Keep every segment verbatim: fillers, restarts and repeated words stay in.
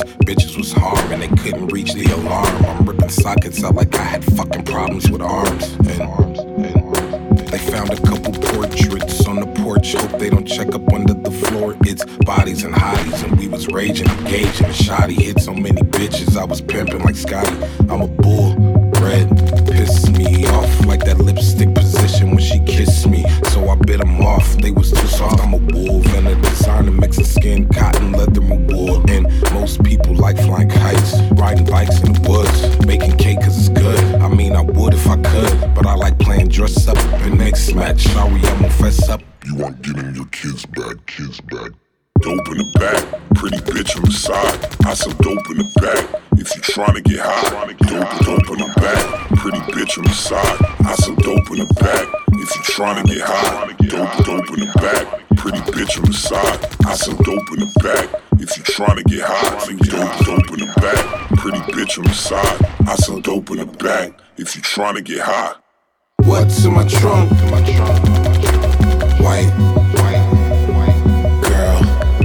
Bitches was harming, they couldn't reach the alarm. I'm ripping sockets out like I had fucking problems with arms. And, and they found a couple portraits on the porch. Hope they don't check up under the floor. It's bodies and hotties, and we was raging, engaging. A shoddy hit so many bitches, I was pimping like Scotty. I'm a bull, red, pissed me off like that lipstick position when she kissed me. So I bit them off, they was too soft. I'm a wolf and a designer mixing skin, cotton, leather, and wool. And most people like flying kites, riding bikes in the woods, making cake cause it's good. I mean I would if I could, but I like playing dress up and next match. Sorry, I'm gonna fess up. You aren't getting your kids back, kids back. Dope in the back, pretty bitch on the side. I sell dope in the back, if you tryna get high. Dope, dope in the back, pretty bitch on the side. I sell dope in the back, if you tryna get high. Dope, dope in the back, pretty bitch on the side. I sell dope in the back, if you tryna get high. Dope, dope in the back, pretty bitch on the side. I sell dope in the back, if you tryna get high. What's in my trunk? White, white, white girl.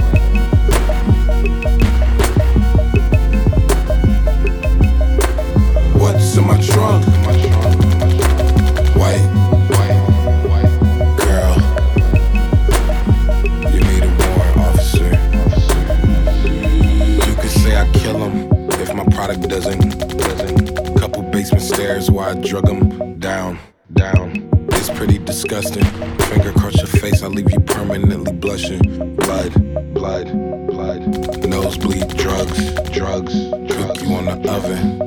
What's in my trunk? White, white, white girl. You need a warrant, officer. You could say I kill him if my product doesn't, doesn't. Couple basement stairs where I drug him down, down. It's pretty disgusting. Finger across your face, I leave you permanently blushing. Blood, blood, blood. Nosebleed, drugs, drugs. Cook you on the oven.